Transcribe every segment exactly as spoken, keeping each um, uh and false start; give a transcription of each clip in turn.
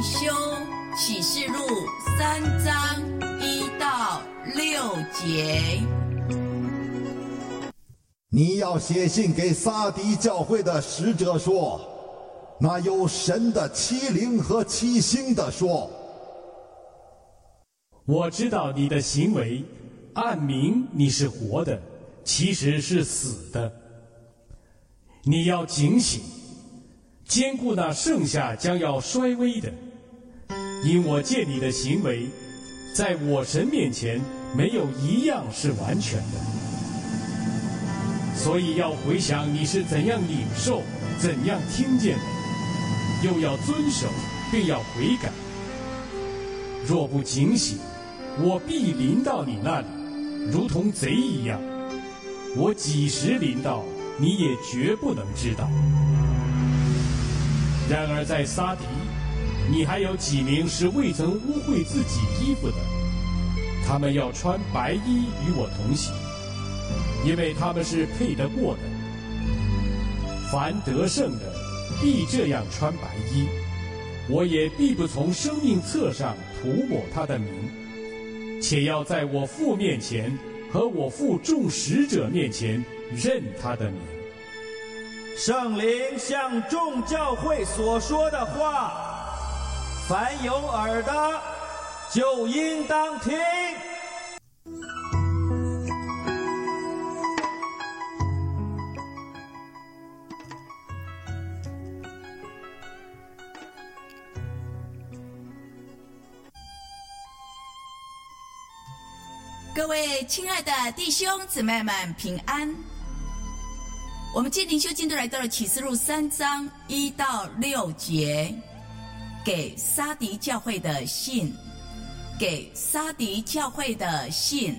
修启示录三章一到六节。 你要写信给撒狄教会的使者说，那有神的七灵和七星的说， 我知道你的行为，暗明你是活的，其实是死的。你要警醒，兼顾那剩下将要衰微的，因我见你的行为，在我神面前没有一样是完全的。所以要回想你是怎样领受，怎样听见的，又要遵守，并要悔改。若不警醒，我必临到你那里，如同贼一样。我几时临到，你也绝不能知道。然而在撒狄，你还有几名是未曾污秽自己衣服的，他们要穿白衣与我同行，因为他们是配得过的。凡得胜的，必这样穿白衣，我也必不从生命册上涂抹他的名，且要在我父面前和我父众使者面前认他的名。 圣灵向众教会所说的话，凡有耳的就应当听。 各位亲爱的弟兄姊妹们平安。我们今天灵修进度来到了启示录三章一到六节，给撒狄教会的信，给撒狄教会的信。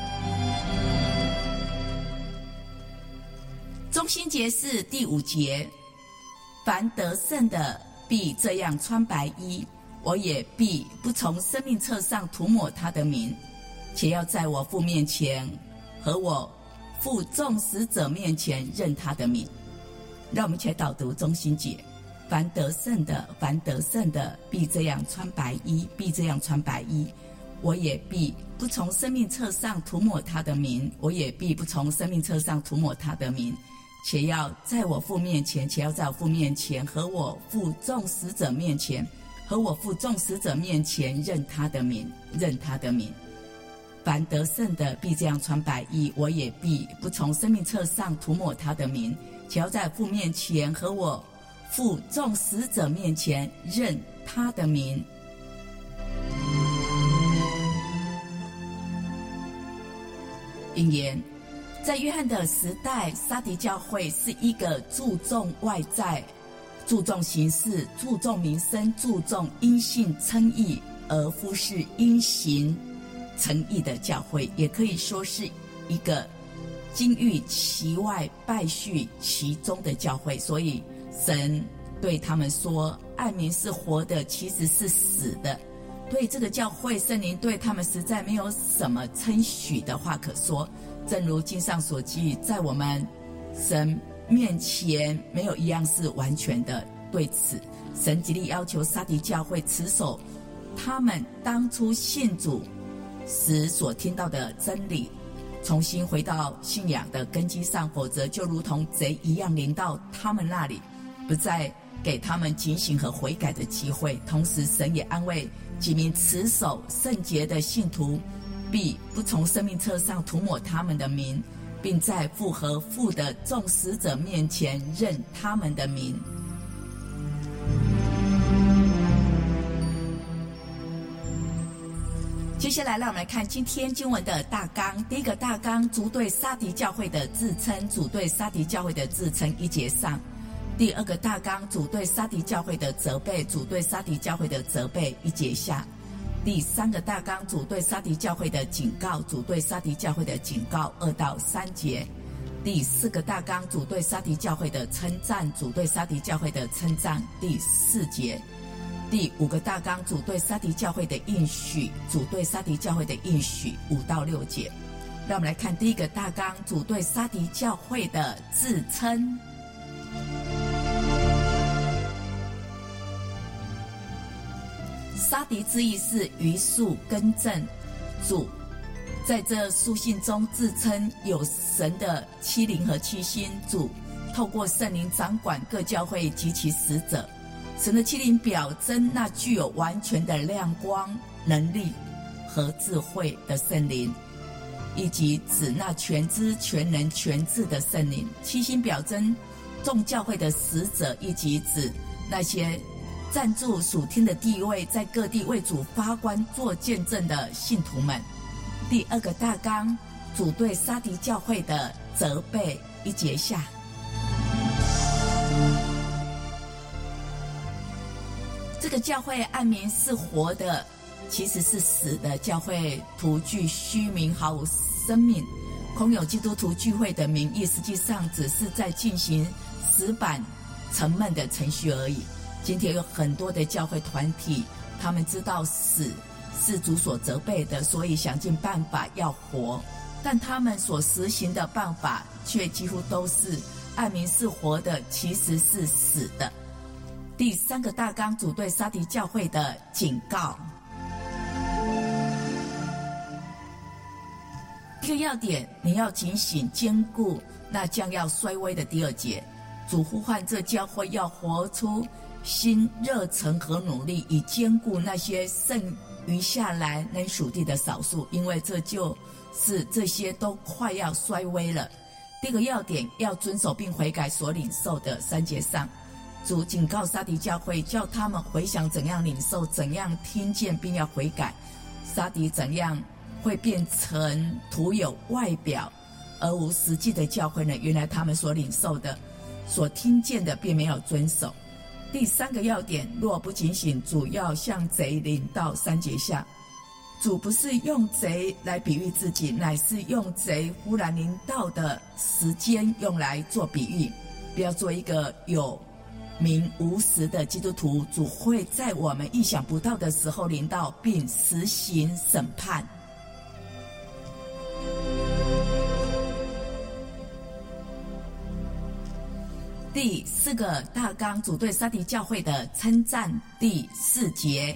中心节是第五节，凡得胜的必这样穿白衣，我也必不从生命册上涂抹他的名，且要在我父面前和我父众使者面前认他的名。让我们一起来导读中心节。凡得胜的，凡得胜的，必这样穿白衣，必这样穿白衣，我也必不从生命册上涂抹他的名，我也必不从生命册上涂抹他的名，且要在我父面前，且要在我父面前和我父众使者面前，和我父众使者面前认他的名，认他的名。凡得胜的，必这样穿白衣，我也必不从生命册上涂抹他的名，且要在父面前和我父众使者面前认他的名。引言：在约翰的时代，撒狄教会是一个注重外在、注重形式、注重名声、注重因信称义，而忽视因行诚意的教会，也可以说是一个金玉其外败絮其中的教会。所以神对他们说，暗明是活的，其实是死的。对这个教会，圣灵对他们实在没有什么称许的话可说。正如经上所记，在我们神面前没有一样是完全的。对此，神极力要求撒狄教会持守他们当初信主时所听到的真理，重新回到信仰的根基上，否则就如同贼一样临到他们那里，不再给他们警醒和悔改的机会。同时神也安慰几名持守圣洁的信徒，必不从生命册上涂抹他们的名，并在父和父的众使者面前认他们的名。接下来让我们来看今天经文的大纲。第一个大纲，主对撒狄教会的自称，主对撒狄教会的自称，一节上。第二个大纲，主对撒狄教会的责备，主对撒狄教会的责备，一节下。第三个大纲，主对撒狄教会的警告，主对撒狄教会的警告，二到三节。第四个大纲，主对撒狄教会的称赞，主对撒狄教会的称赞，第四节。第五个大纲，主对撒狄教会的应许，主对撒狄教会的应许，五到六节。让我们来看第一个大纲，主对撒狄教会的自称。 沙迪之意是余数更正。主在这书信中自称有神的七灵和七星，主透过圣灵掌管各教会及其使者。神的七灵表征那具有完全的亮光、能力和智慧的圣灵，以及指那全知、全能、全智的圣灵。七星表征众教会的使者，以及指那些站住属天的地位，在各地为主发光做见证的信徒们。第二个大纲，主对撒狄教会的责备，一节下。这个教会暗明是活的，其实是死的教会，徒具虚名，毫无生命，空有基督徒聚会的名义，实际上只是在进行死板沉闷的程序而已。今天有很多的教会团体，他们知道死是主所责备的，所以想尽办法要活，但他们所实行的办法却几乎都是暗明是活的，其实是死的。第三个大纲，主对撒狄教会的警告。第一个要点，你要警醒坚固那将要衰微的。第二节，主呼唤这教会要活出新热忱和努力，以坚固那些剩余下来能属地的少数，因为这就是这些都快要衰微了。第二个要点，要遵守并悔改所领受的。三节上，主警告撒狄教会，叫他们回想怎样领受，怎样听见，并要悔改。撒狄怎样会变成徒有外表而无实际的教会呢？原来他们所领受的、所听见的并没有遵守。第三个要点，若不警醒，主要向贼领到。三节下，主不是用贼来比喻自己，乃是用贼忽然临到的时间用来做比喻。不要做一个有名无实的基督徒，主会在我们意想不到的时候临到，并实行审判。第四个大纲，主对撒狄教会的称赞。第四节，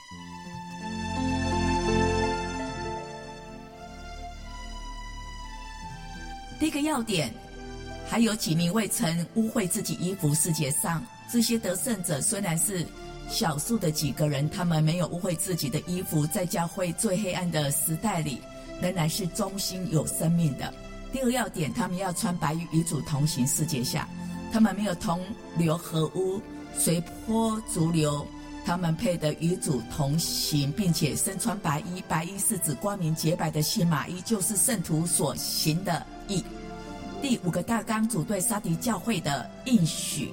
第一个要点，还有几名未曾污秽自己衣服。世界上这些得胜者虽然是少数的几个人，他们没有污秽自己的衣服，在教会最黑暗的时代里仍然是忠心有生命的。第二要点，他们要穿白衣与主同行。世界下他们没有同流合污，随波逐流，他们配得与主同行，并且身穿白衣。白衣是指光明洁白的新麻衣，就是圣徒所行的义。第五个大纲，主对撒狄教会的应许。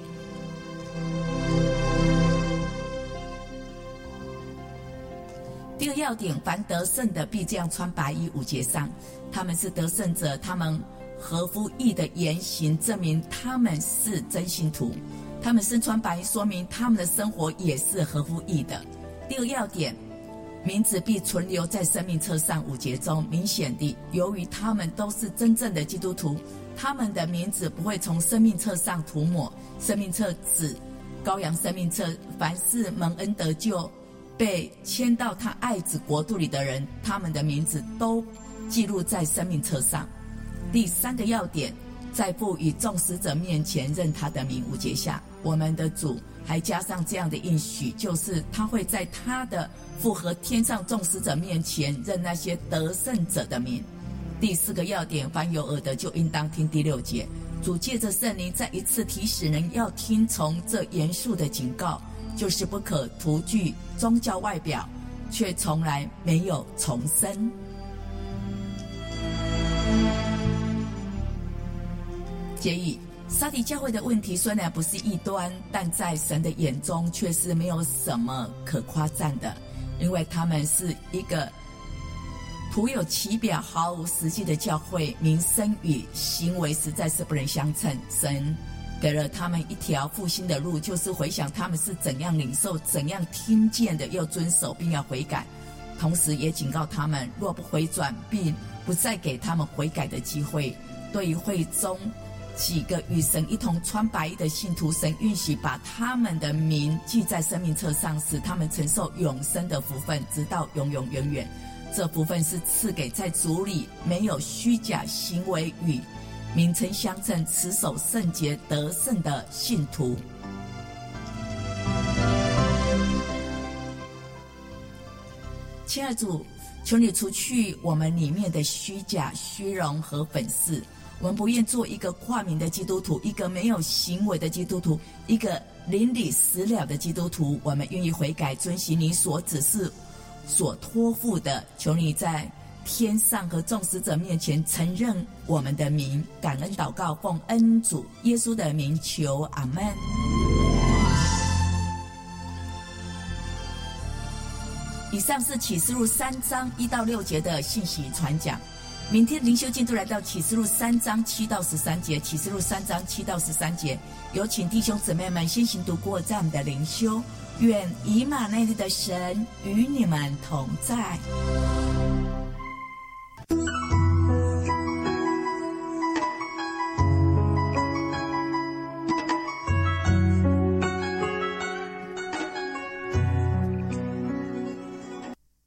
第二要点，凡得胜的必这样穿白衣。五节上，他们是得胜者，他们合乎义的言行证明他们是真信徒，他们身穿白衣说明他们的生活也是合乎义的。第二要点，名字必存留在生命册上。五节中明显地，由于他们都是真正的基督徒，他们的名字不会从生命册上涂抹。生命册指羔羊生命册，凡是蒙恩得救被迁到他爱子国度里的人，他们的名字都记录在生命册上。第三个要点，在父与众使者面前认他的名。五节下，我们的主还加上这样的应许，就是他会在他的父和天上众使者面前认那些得胜者的名。第四个要点，凡有耳的就应当听。第六节，主借着圣灵再一次提醒人要听从这严肃的警告，就是不可徒具宗教外表，却从来没有重生。建议撒狄教会的问题虽然不是异端，但在神的眼中却是没有什么可夸赞的，因为他们是一个徒有其表毫无实际的教会，名声与行为实在是不能相称。神给了他们一条复兴的路，就是回想他们是怎样领受、怎样听见的，又遵守并要悔改，同时也警告他们，若不回转，并不再给他们悔改的机会。对于会中几个与神一同穿白衣的信徒，神允许把他们的名记在生命册上，使他们承受永生的福分，直到永永远远。这福分是赐给在主里没有虚假行为与名称相称、持守圣洁得胜的信徒。亲爱的主，求你除去我们里面的虚假、虚荣和粉饰。我们不愿做一个挂名的基督徒，一个没有行为的基督徒，一个邻里死了的基督徒。我们愿意悔改，遵行你所指示、所托付的。求你在天上和众使者面前承认我们的名，感恩祷告，奉恩主耶稣的名求，阿们。以上是启示录三章一到六节的信息传讲。明天灵修进度来到启示录三章七到十三节，启示录三章七到十三节，有请弟兄姊妹们先行读过这样的灵修。愿以马内利的神与你们同在。